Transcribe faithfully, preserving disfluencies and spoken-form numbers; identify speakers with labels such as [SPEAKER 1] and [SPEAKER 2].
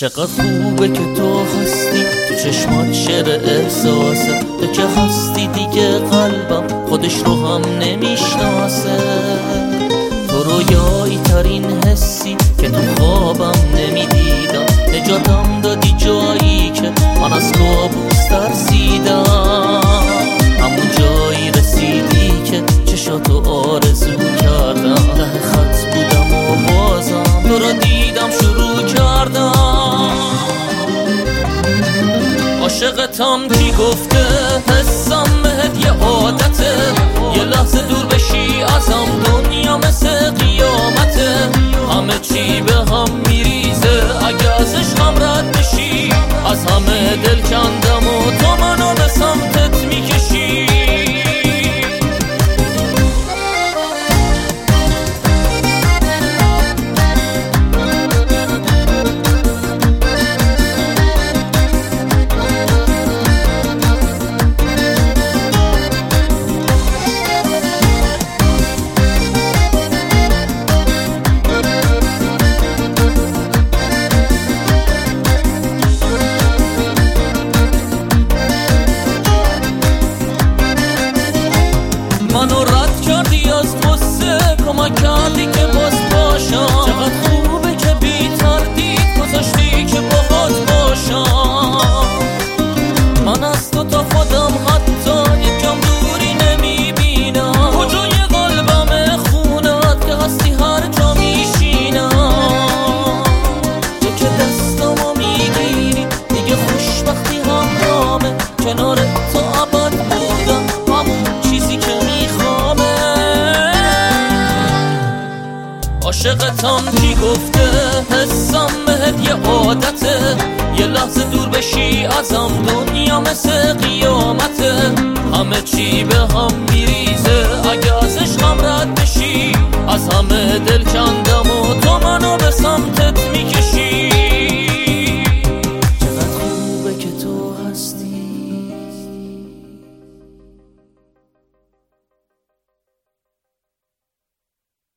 [SPEAKER 1] چقدر خوبه که تو هستی، تو چشمات شعر احساسه، تو که هستی دیگه قلبم خودش رو هم نمیشناسه. تو رویایی ترین حسی که تو خوابم نمیدیدم، نجاتم دادی جایی که من از کابوس ترسیدم. همون جایی رسیدی که چشاتو آرزو کردم، ته خط بودم و بازم تو را دیدم شروع کردم. عاشقتم کی گفته حسم بهت یه عادته، یه لحظه دور بشی ازم دنیا مثل قیامته. همه چی به هم میریزه اگه از عشقم رد بشی، از همه دل کندم و تو منو به سمتت میکشی. منو رد کردی از قصه، کمک کردی که باز باشم. چقدر خوبه که بی تردید گذاشتی که باهات باشم. من از تو تا خودم حتی یکم دوری نمیبینم، کجای قلبم خونت که هستی هر جا میشینم. تو که دستمو میگیری دیگه خوشبختی همرامه، کنار تو ابد بودم همون چیزی که عاشقتم کی گفته حسم بهت یه عادته، یه لحظه دور بشی ازم دنیا مثل قیامته. همه چی به هم میریزه اگه از عشقم رد بشی، از همه دل کنده